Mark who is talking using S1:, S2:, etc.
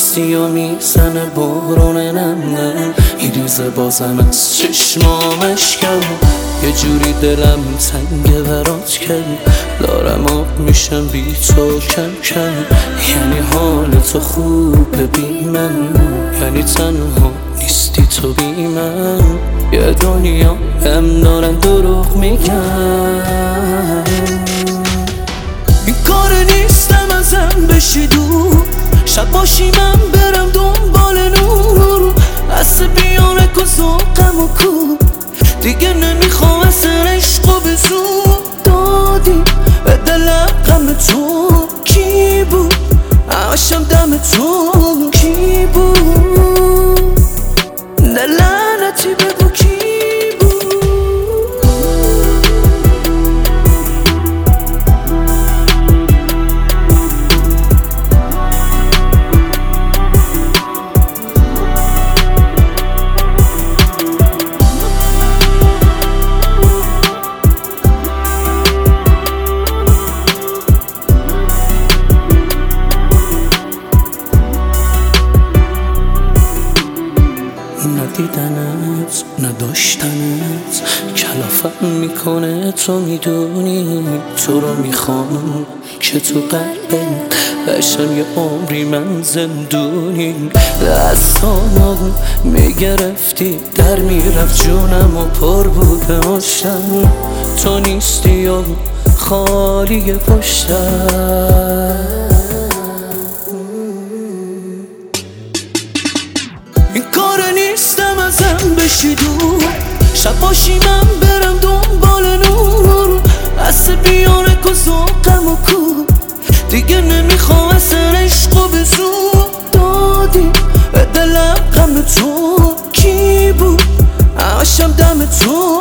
S1: نیستی و میزنه بارون نم میریزه بازم از چشمامش کم یه جوری دلم تنگه برات کم دارم آب میشم بی تو کم کم یعنی حال تو خوبه بی من یعنی تنها نیستی تو بی من یه دنیا هم دارن دروغ میگن این کار نیستم ازم بشی دور شب باشی من برم دنبال نور از بیاره که ذوقم و کو دیگه نمیخوام اصلا عشقو به زور دادی به دلم غم تو کی بود عشم دم تو کی بود لعنتی بگو کی ندیدنت نداشتنت کلافم میکنه تو میدونی تو رو میخوام که تو قلبت بشم یه عمری من زندونی دستانم میگرفتی در میرفت جونم و پر بود به عشقم تو نیستی و خالی پشتم این کار نیستم ازم بشی دور شب باشی من برم دنبال نور از بیاره که ذوقم و کو دیگه نمیخوام اصلا عشقو به زور دادی به دلم غم تو کی بود عشم دم تو